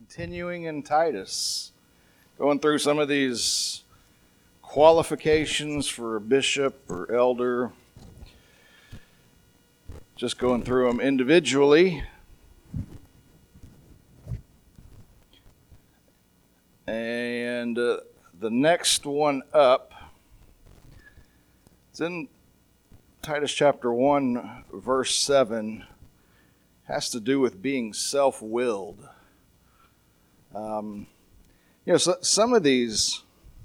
Continuing in Titus, going through some of these qualifications for a bishop or elder, just going through them individually. And the next one up, it's in Titus chapter 1, verse 7, has to do with being self-willed. So some of these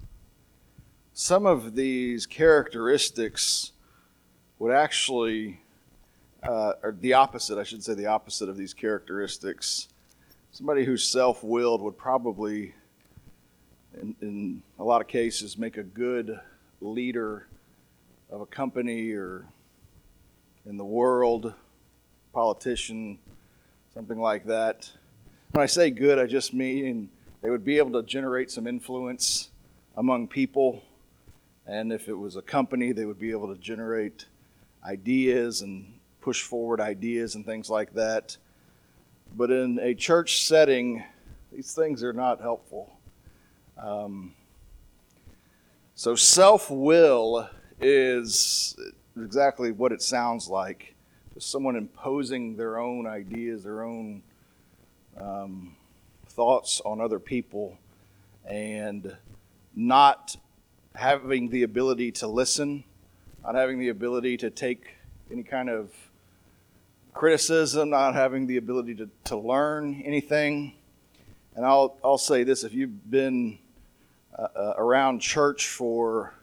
characteristics would actually, or the opposite, I should say the opposite of these characteristics. Somebody who's self-willed would probably, in a lot of cases, make a good leader of a company or in the world, politician, something like that. When I say good, I just mean they would be able to generate some influence among people. And if it was a company, they would be able to generate ideas and push forward ideas and things like that. But in a church setting, these things are not helpful. So self-will is exactly what it sounds like. Just someone imposing their own ideas, their own thoughts on other people, and not having the ability to listen, not having the ability to take any kind of criticism, not having the ability to learn anything. And I'll say this, if you've been around church for,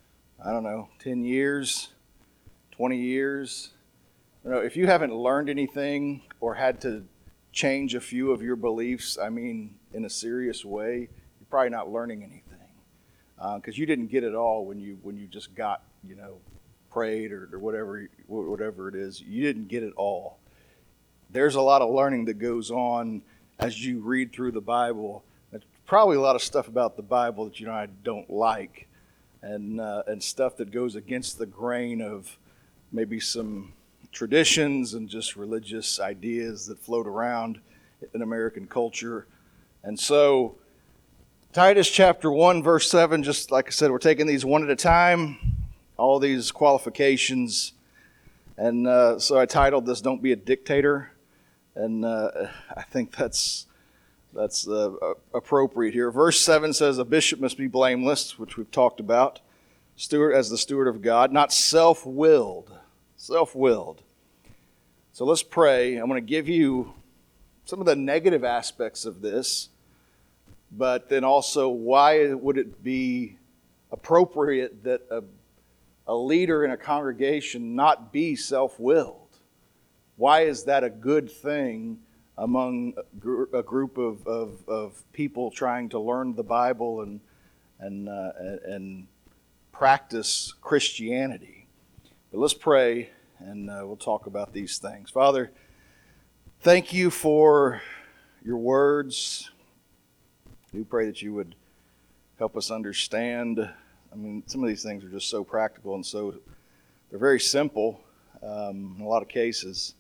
10 years, 20 years, if you haven't learned anything or had to change a few of your beliefs, in a serious way, you're probably not learning anything. Because you didn't get it all when you just got, prayed or whatever it is. You didn't get it all. There's a lot of learning that goes on as you read through the Bible. There's probably a lot of stuff about the Bible that I don't like, and stuff that goes against the grain of maybe some traditions and just religious ideas that float around in American culture. And so Titus chapter 1 verse 7, just like I said, we're taking these one at a time, all these qualifications. And so I titled this, Don't Be a Dictator. And I think that's appropriate here. Verse 7 says, a bishop must be blameless, which we've talked about, as the steward of God, not self-willed. Self-willed. So let's pray. I'm going to give you some of the negative aspects of this, but then also why would it be appropriate that a leader in a congregation not be self-willed? Why is that a good thing among a group of people trying to learn the Bible and practice Christianity? But let's pray, and we'll talk about these things. Father, thank you for your words. We pray that you would help us understand. Some of these things are just so practical, and so they're very simple in a lot of cases.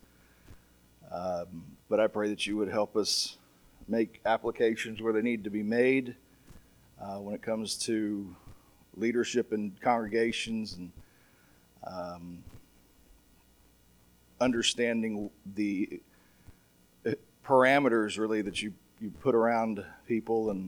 But I pray that you would help us make applications where they need to be made when it comes to leadership in congregations and understanding the parameters really that you put around people and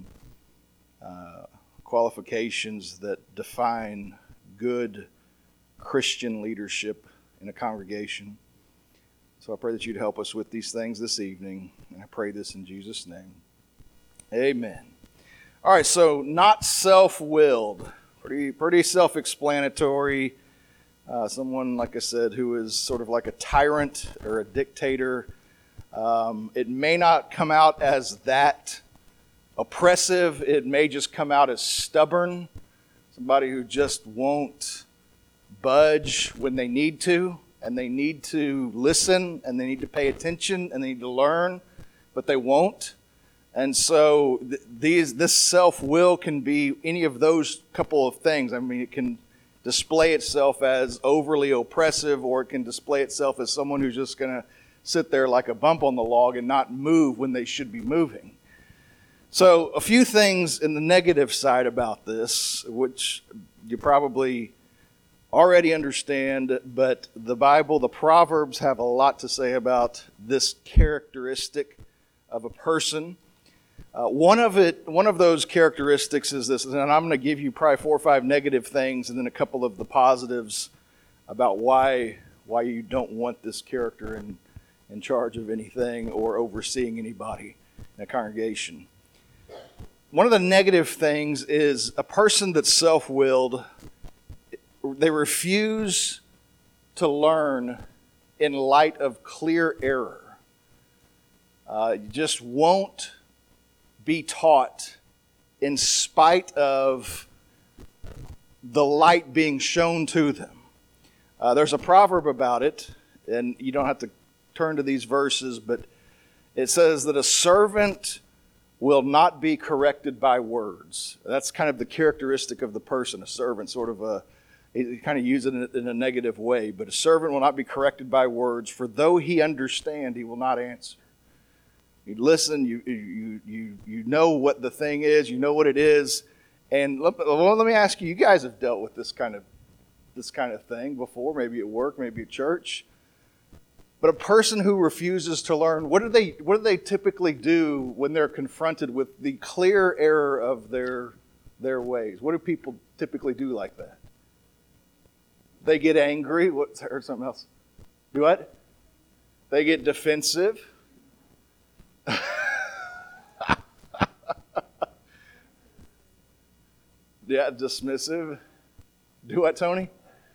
qualifications that define good Christian leadership in a congregation. So I pray that you'd help us with these things this evening, and I pray this in Jesus' name. Amen. All right, so not self-willed. Pretty self-explanatory. Someone, like I said, who is sort of like a tyrant or a dictator. It may not come out as that oppressive. It may just come out as stubborn. Somebody who just won't budge when they need to, and they need to listen, and they need to pay attention, and they need to learn, but they won't. And so this self-will can be any of those couple of things. It can display itself as overly oppressive, or it can display itself as someone who's just going to sit there like a bump on the log and not move when they should be moving. So a few things in the negative side about this, which you probably already understand, but the Bible, the Proverbs have a lot to say about this characteristic of a person. One of those characteristics is this, and I'm going to give you probably 4 or 5 negative things and then a couple of the positives about why you don't want this character in charge of anything or overseeing anybody in a congregation. One of the negative things is a person that's self-willed. They refuse to learn in light of clear error. You just won't be taught in spite of the light being shown to them. There's a proverb about it, and you don't have to turn to these verses, but it says that a servant will not be corrected by words. That's kind of the characteristic of the person, a servant, you kind of use it in a negative way, but a servant will not be corrected by words, for though he understand, he will not answer. You listen, you know what the thing is, you know what it is, and let me ask you, you guys have dealt with this kind of thing before, maybe at work, maybe at church. But a person who refuses to learn, what do they typically do when they're confronted with the clear error of their ways? What do people typically do like that? They get angry. I heard something else. Do what? They get defensive. Yeah, dismissive. Do what, Tony?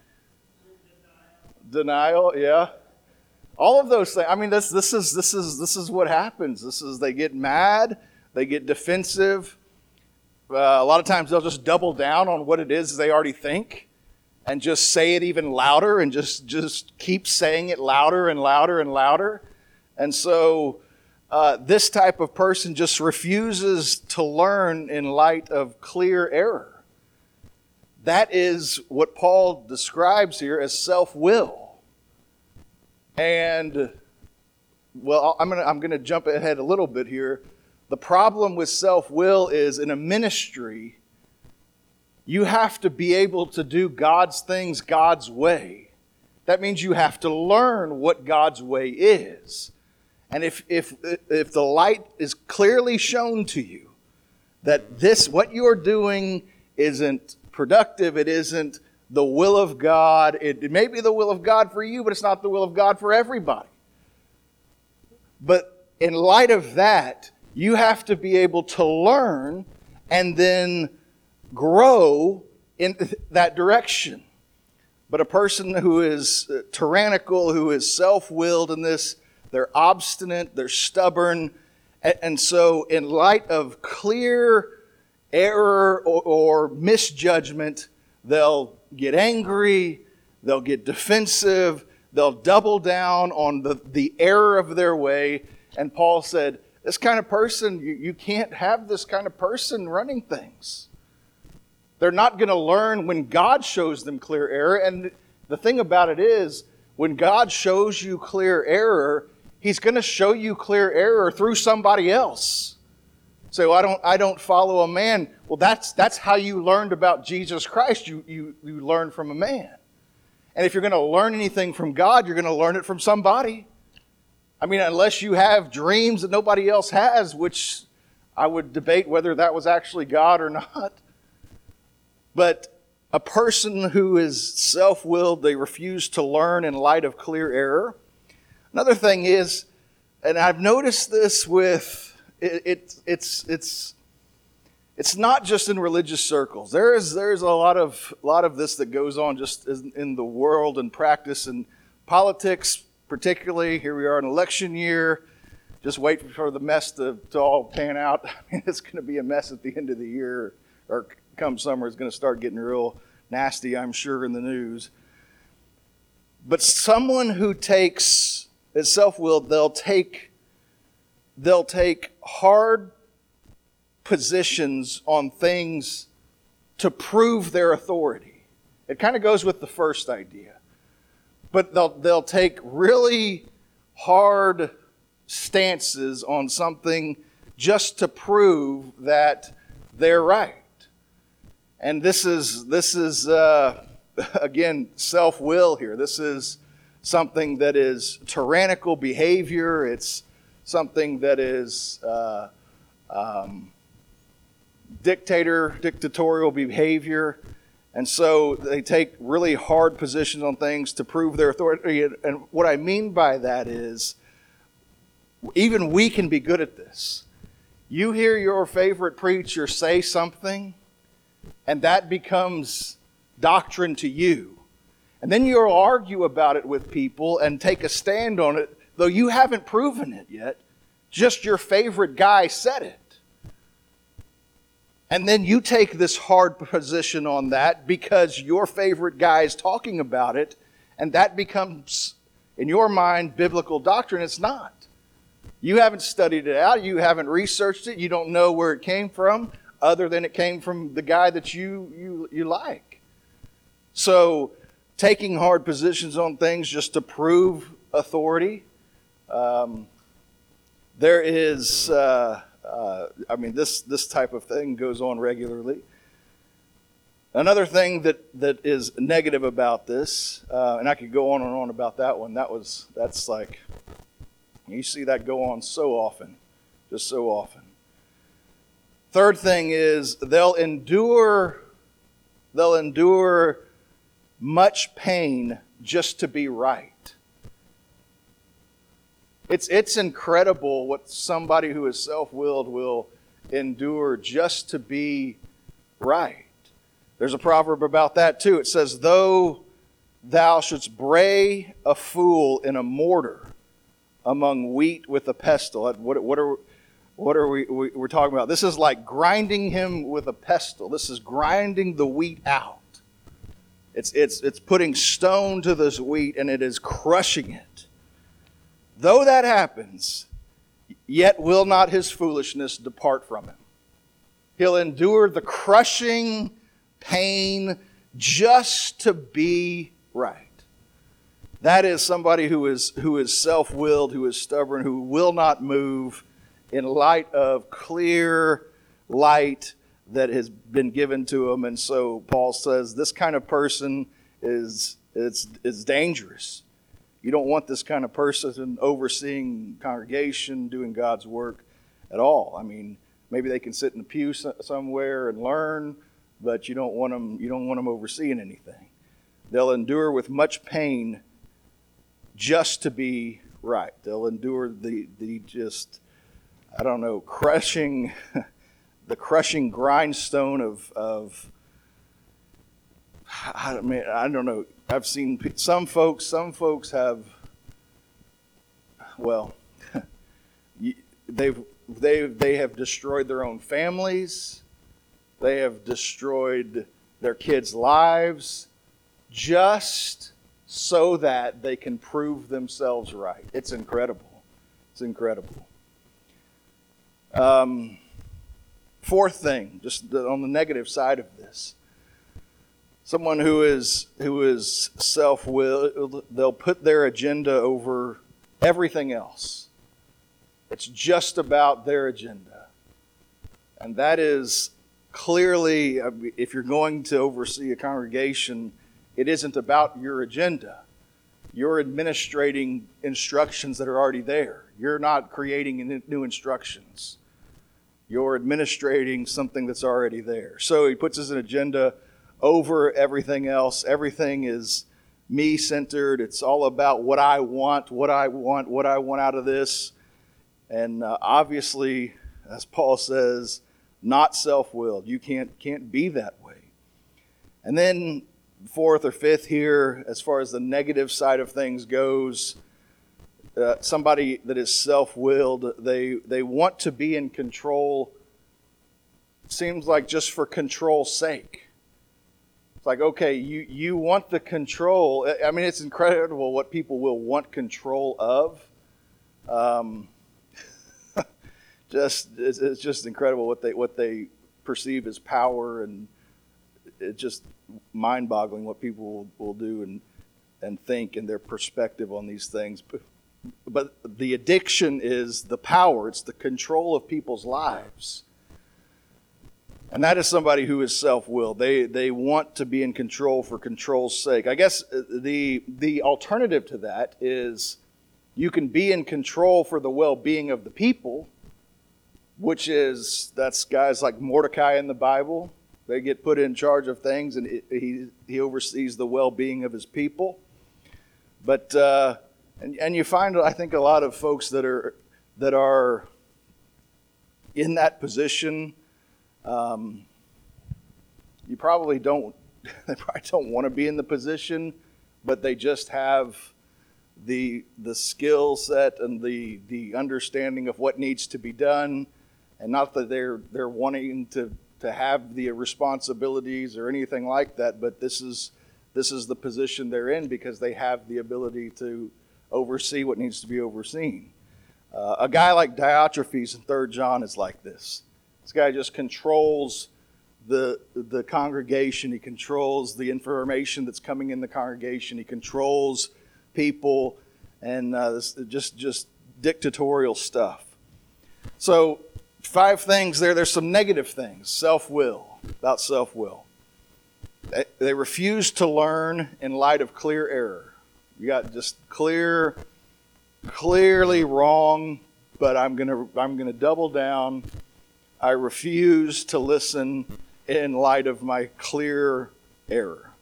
Denial. Yeah. All of those things. I mean, this is what happens. They get mad, they get defensive. A lot of times they'll just double down on what it is they already think, and just say it even louder, and just keep saying it louder and louder and louder. And so this type of person just refuses to learn in light of clear error. That is what Paul describes here as self-will. And, well, I'm going to jump ahead a little bit here. The problem with self-will is in a ministry, you have to be able to do God's things God's way. That means you have to learn what God's way is. And if the light is clearly shown to you that what you're doing isn't productive, it isn't the will of God. It may be the will of God for you, but it's not the will of God for everybody. But in light of that, you have to be able to learn and then grow in that direction. But a person who is tyrannical, who is self-willed in this, they're obstinate, they're stubborn. And so in light of clear error or misjudgment, they'll get angry, they'll get defensive, they'll double down on the error of their way. And Paul said, this kind of person, you can't have this kind of person running things. They're not going to learn when God shows them clear error. And the thing about it is, when God shows you clear error, He's going to show you clear error through somebody else. So I don't follow a man. Well, that's how you learned about Jesus Christ. You learned from a man. And if you're going to learn anything from God, you're going to learn it from somebody. I mean, unless you have dreams that nobody else has, which I would debate whether that was actually God or not. But a person who is self-willed, they refuse to learn in light of clear error. Another thing is, and I've noticed this with it's not just in religious circles. There's a lot of this that goes on just in the world and practice and politics, particularly. Here we are in election year. Just wait for the mess to all pan out. I mean, it's going to be a mess at the end of the year, or come summer, it's going to start getting real nasty, I'm sure, in the news. But someone who is self-willed, they'll take hard positions on things to prove their authority. It kind of goes with the first idea. But they'll take really hard stances on something just to prove that they're right. And this is again, self-will here. This is something that is tyrannical behavior. It's something that is dictatorial behavior. And so they take really hard positions on things to prove their authority. And what I mean by that is, even we can be good at this. You hear your favorite preacher say something, and that becomes doctrine to you. And then you'll argue about it with people and take a stand on it, though you haven't proven it yet. Just your favorite guy said it. And then you take this hard position on that because your favorite guy is talking about it, and that becomes, in your mind, biblical doctrine. It's not. You haven't studied it out. You haven't researched it. You don't know where it came from, other than it came from the guy that you like. So taking hard positions on things just to prove authority, there is, this type of thing goes on regularly. Another thing that is negative about this, and I could go on and on about that one. That's like, you see that go on so often, just so often. Third thing is they'll endure much pain just to be right. It's incredible what somebody who is self-willed will endure just to be right. There's a proverb about that too. It says, though thou shouldst bray a fool in a mortar among wheat with a pestle. What are we're talking about? This is like grinding him with a pestle. This is grinding the wheat out. It's putting stone to this wheat, and it is crushing it. Though that happens, yet will not his foolishness depart from him. He'll endure the crushing pain just to be right. That is somebody who is self-willed, who is stubborn, who will not move in light of clear light that has been given to him. And so Paul says this kind of person is dangerous. You don't want this kind of person overseeing congregation, doing God's work at all. I mean, maybe they can sit in a pew somewhere and learn, but you don't want them overseeing anything. They'll endure with much pain just to be right. They'll endure the crushing, the crushing grindstone of I don't know. I've seen some folks have, well, they have destroyed their own families. They have destroyed their kids' lives just so that they can prove themselves right. It's incredible. It's incredible. Fourth thing, just on the negative side of this. Someone who is self-willed, they'll put their agenda over everything else. It's just about their agenda. And that is clearly, if you're going to oversee a congregation, it isn't about your agenda. You're administrating instructions that are already there. You're not creating new instructions. You're administrating something that's already there. So he puts his agenda over everything else. Everything is me-centered. It's all about what I want out of this. And obviously, as Paul says, not self-willed. You can't be that way. And then fourth or fifth here, as far as the negative side of things goes, somebody that is self-willed, they want to be in control, seems like just for control's sake. It's like, okay, you want the control. I mean, it's incredible what people will want control of. It's just incredible what they perceive as power, and it's just mind-boggling what people will do and think and their perspective on these things. But the addiction is the power. It's the control of people's lives. And that is somebody who is self-willed. They want to be in control for control's sake. I guess the alternative to that is you can be in control for the well-being of the people, that's guys like Mordecai in the Bible. They get put in charge of things, and he oversees the well-being of his people. But and you find, I think, a lot of folks that are in that position. You probably don't. They probably don't want to be in the position, but they just have the skill set and the understanding of what needs to be done, and not that they're wanting to have the responsibilities or anything like that. But this is the position they're in because they have the ability to oversee what needs to be overseen. A guy like Diotrephes in 3 John is like this. This guy just controls the congregation. He controls the information that's coming in the congregation. He controls people, and just dictatorial stuff. So 5 things there. There's some negative things. About self-will. They refuse to learn in light of clear error. You got just clearly wrong, but I'm gonna double down. I refuse to listen in light of my clear error.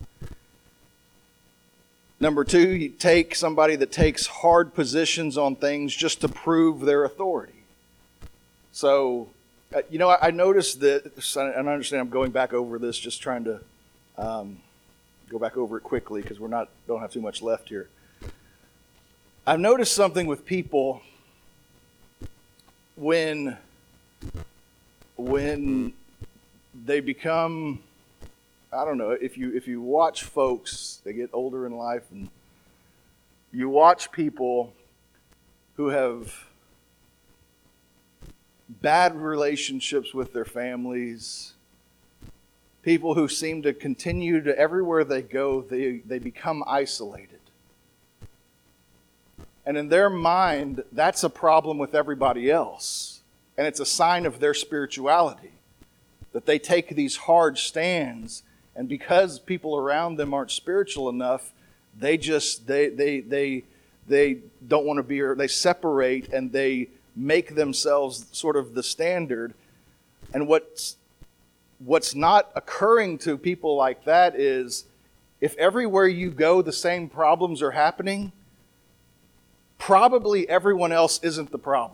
Number 2, you take somebody that takes hard positions on things just to prove their authority. So, I noticed that, and I understand I'm going back over this, just trying to go back over it quickly because don't have too much left here. I've noticed something with people when they become, I don't know, if you watch folks, they get older in life, and you watch people who have bad relationships with their families, people who seem to continue to, everywhere they go, they become isolated. And in their mind, that's a problem with everybody else. And it's a sign of their spirituality, that they take these hard stands, and because people around them aren't spiritual enough, they don't want to be, or they separate and they make themselves sort of the standard. And what's not occurring to people like that is, if everywhere you go the same problems are happening, probably everyone else isn't the problem.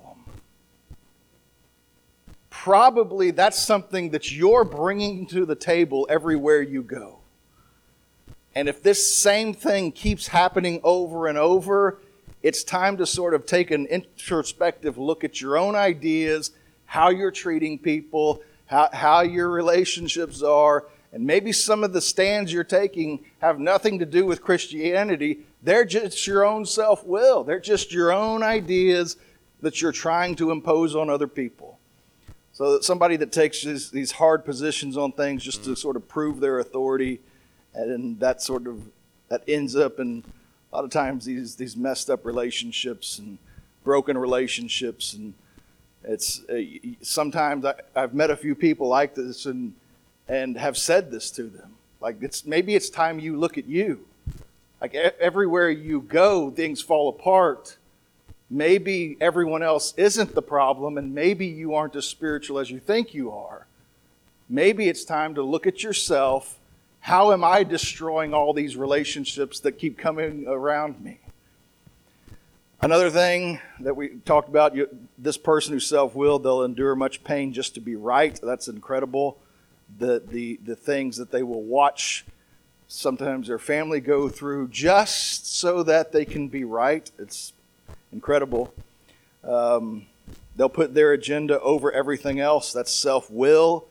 Probably that's something that you're bringing to the table everywhere you go. And if this same thing keeps happening over and over, it's time to sort of take an introspective look at your own ideas, how you're treating people, how your relationships are, and maybe some of the stands you're taking have nothing to do with Christianity. They're just your own self-will. They're just your own ideas that you're trying to impose on other people. So that somebody that takes these hard positions on things just to sort of prove their authority, and that ends up in a lot of times these messed up relationships and broken relationships. And it's sometimes I've met a few people like this and have said this to them. Like, maybe it's time you look at you. Like, everywhere you go, things fall apart. Maybe everyone else isn't the problem, and maybe you aren't as spiritual as you think you are. Maybe it's time to look at yourself. How am I destroying all these relationships that keep coming around me? Another thing that we talked about, this person who's self-willed, they'll endure much pain just to be right. That's incredible. The things that they will watch sometimes their family go through just so that they can be right. It's incredible. They'll put their agenda over everything else. That's self-will.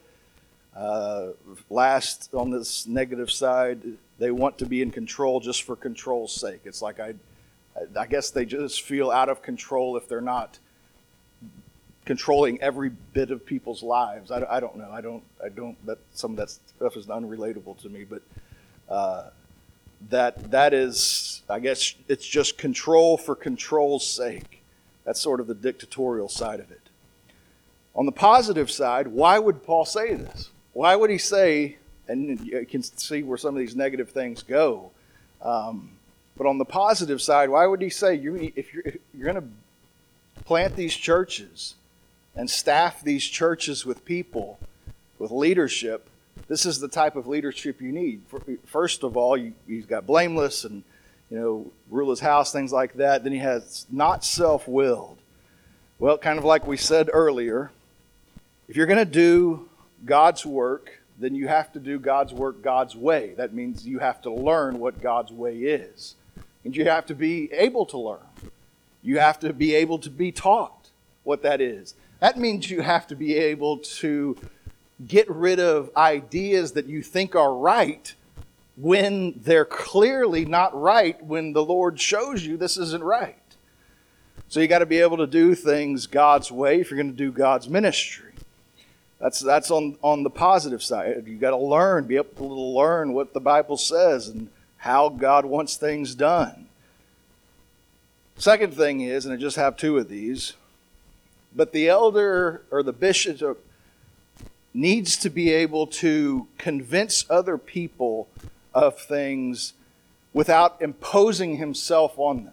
Last, on this negative side, they want to be in control just for control's sake. It's like I guess they just feel out of control if they're not controlling every bit of people's lives. I don't know. I don't. That some of that stuff is unrelatable to me. But that is, I guess, it's just control for control's sake. That's sort of the dictatorial side of it. On the positive side, why would Paul say this? Why would he say, and you can see where some of these negative things go, but on the positive side, why would he say, if you're going to plant these churches and staff these churches with people, with leadership, this is the type of leadership you need. First of all, he's got blameless and, rule his house, things like that. Then he has not self-willed. Well, kind of like we said earlier, if you're going to do God's work, then you have to do God's work God's way. That means you have to learn what God's way is. And you have to be able to learn. You have to be able to be taught what that is. That means you have to be able to get rid of ideas that you think are right when they're clearly not right, when the Lord shows you this isn't right. So you got to be able to do things God's way if you're going to do God's ministry. That's on the positive side. You got to learn, be able to learn what the Bible says and how God wants things done. Second thing is, and I just have two of these, but the elder or the bishop needs to be able to convince other people of things without imposing himself on them.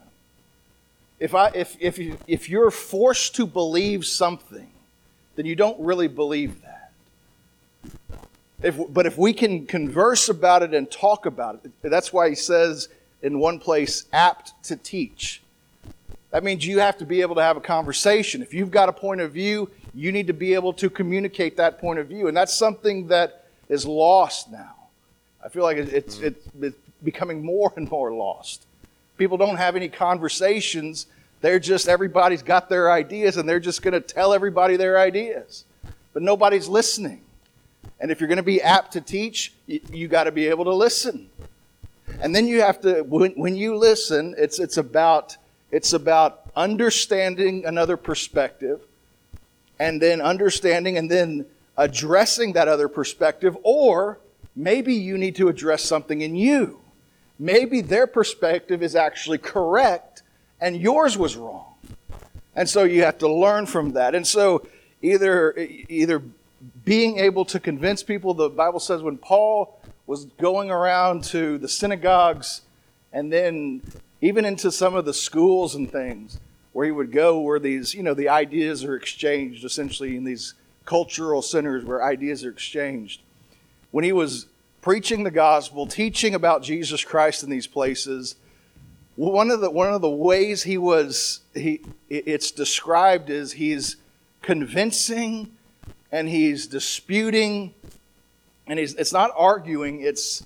If you're forced to believe something, then you don't really believe that. But if we can converse about it and talk about it, that's why he says in one place, apt to teach. That means you have to be able to have a conversation. If you've got a point of view, you need to be able to communicate that point of view. And that's something that is lost now. I feel like it's becoming more and more lost. People don't have any conversations. Everybody's got their ideas and they're just going to tell everybody their ideas. But nobody's listening. And if you're going to be apt to teach, you got to be able to listen. And then you have to, when you listen, it's about understanding another perspective, and then understanding and then addressing that other perspective, or maybe you need to address something in you. Maybe their perspective is actually correct and yours was wrong. And so you have to learn from that. And so either being able to convince people, the Bible says when Paul was going around to the synagogues and then even into some of the schools and things where he would go where these, the ideas are exchanged essentially in these cultural centers where ideas are exchanged. When he was preaching the gospel, teaching about Jesus Christ in these places, one of the ways it's described is he's convincing and he's disputing and it's not arguing, it's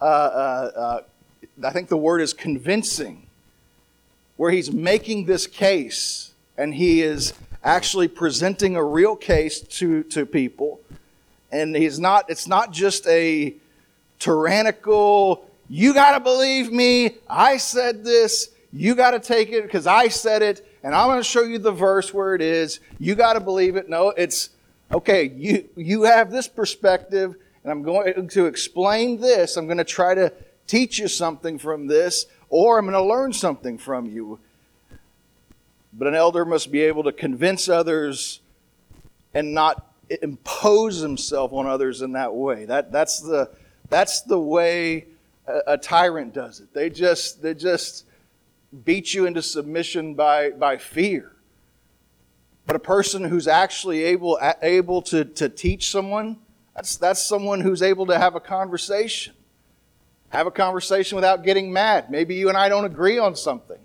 I think the word is convincing, where he's making this case and he is actually presenting a real case to people. And it's not just a tyrannical, you got to believe me, I said this, you got to take it because I said it, and I'm going to show you the verse where it is, you got to believe it. No, it's, okay, you have this perspective, and I'm going to explain this, I'm going to try to teach you something from this, or I'm going to learn something from you. But an elder must be able to convince others and not impose himself on others in that way. That's the way a tyrant does it. They just beat you into submission by fear. But a person who's actually able to teach someone, that's someone who's able to have a conversation. Have a conversation without getting mad. Maybe you and I don't agree on something.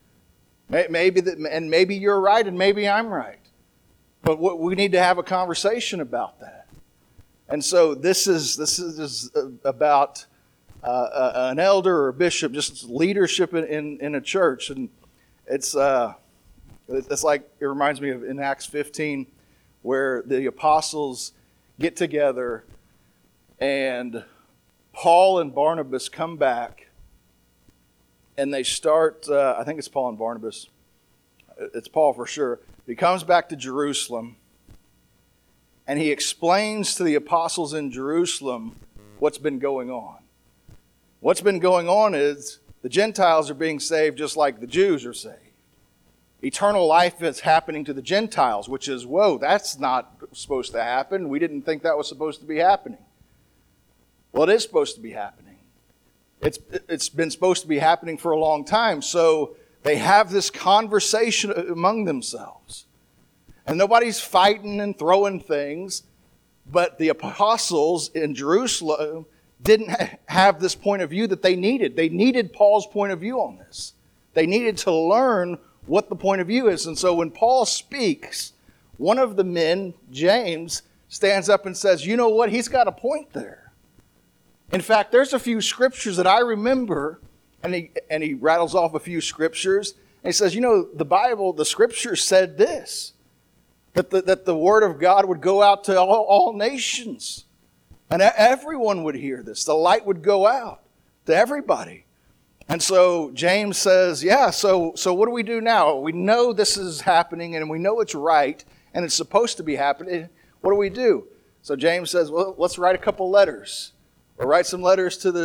Maybe you're right and maybe I'm right. But we need to have a conversation about that. And so this is about an elder or a bishop, just leadership in a church. And it's like, it reminds me of in Acts 15 where the apostles get together and Paul and Barnabas come back and they start, I think it's Paul and Barnabas. It's Paul for sure. He comes back to Jerusalem and he explains to the apostles in Jerusalem what's been going on. What's been going on is the Gentiles are being saved just like the Jews are saved. Eternal life is happening to the Gentiles, which is, whoa, that's not supposed to happen. We didn't think that was supposed to be happening. Well, it is supposed to be happening. It's been supposed to be happening for a long time. So they have this conversation among themselves. And nobody's fighting and throwing things. But the apostles in Jerusalem didn't have this point of view that they needed. They needed Paul's point of view on this. They needed to learn what the point of view is. And so when Paul speaks, one of the men, James, stands up and says, you know what? He's got a point there. In fact, there's a few scriptures that I remember, and he rattles off a few scriptures, and he says, you know, the Bible, the scriptures said this, that the word of God would go out to all nations, and everyone would hear this. The light would go out to everybody. And so James says, yeah, so what do we do now? We know this is happening, and we know it's right, and it's supposed to be happening. What do we do? So James says, well, let's write a couple letters. We'll write some letters to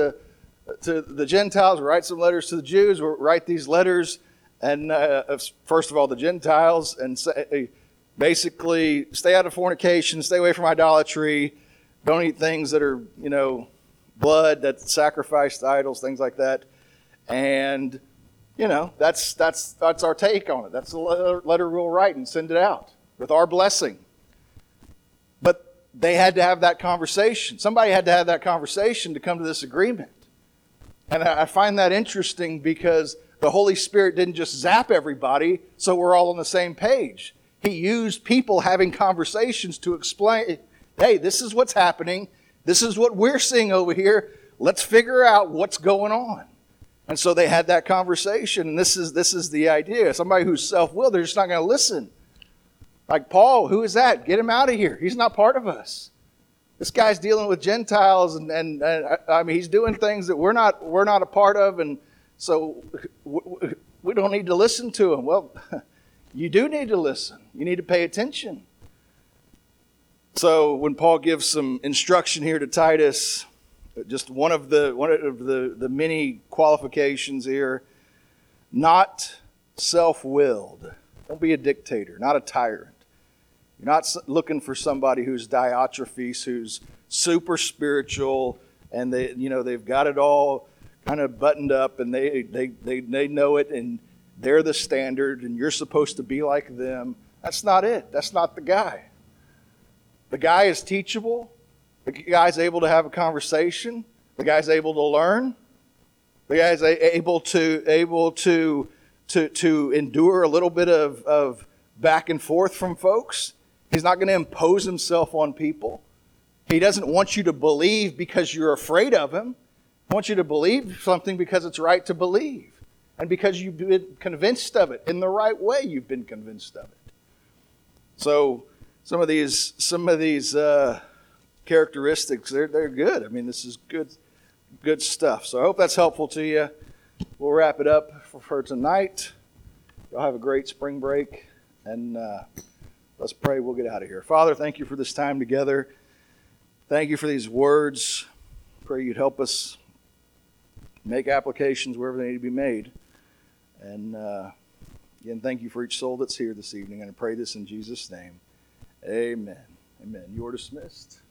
the Gentiles. We'll write some letters to the Jews. We'll write these letters, and first of all, the Gentiles, and say, basically, stay out of fornication, stay away from idolatry, don't eat things that are, blood that's sacrificed to idols, things like that. And, that's our take on it. That's the letter we'll write and send it out with our blessing. But they had to have that conversation. Somebody had to have that conversation to come to this agreement. And I find that interesting because the Holy Spirit didn't just zap everybody so we're all on the same page. He used people having conversations to explain, hey, this is what's happening. This is what we're seeing over here. Let's figure out what's going on. And so they had that conversation, and this is the idea. Somebody who's self-willed, they're just not going to listen. Like Paul, who is that? Get him out of here. He's not part of us. This guy's dealing with Gentiles, and I mean, he's doing things that we're not a part of, and so we don't need to listen to him. Well, you do need to listen. You need to pay attention. So when Paul gives some instruction here to Titus, just one of the many qualifications here, not self-willed. Don't be a dictator, not a tyrant. You're not looking for somebody who's Diotrephes, who's super spiritual, and they've got it all kind of buttoned up, and they know it, and they're the standard, and you're supposed to be like them. That's not it. That's not the guy. The guy is teachable. The guy's able to have a conversation. The guy's able to learn. The guy's able to endure a little bit of back and forth from folks. He's not going to impose himself on people. He doesn't want you to believe because you're afraid of him. He wants you to believe something because it's right to believe. And because you've been convinced of it. In the right way, you've been convinced of it. So some of these characteristics, they're good. I mean, this is good stuff. So I hope that's helpful to you. We'll wrap it up for tonight. Y'all have a great spring break, and let's pray. We'll get out of here. Father, thank you for this time together. Thank you for these words. Pray you'd help us make applications wherever they need to be made. And again, thank you for each soul that's here this evening. And I pray this in Jesus' name. Amen. Amen. You are dismissed.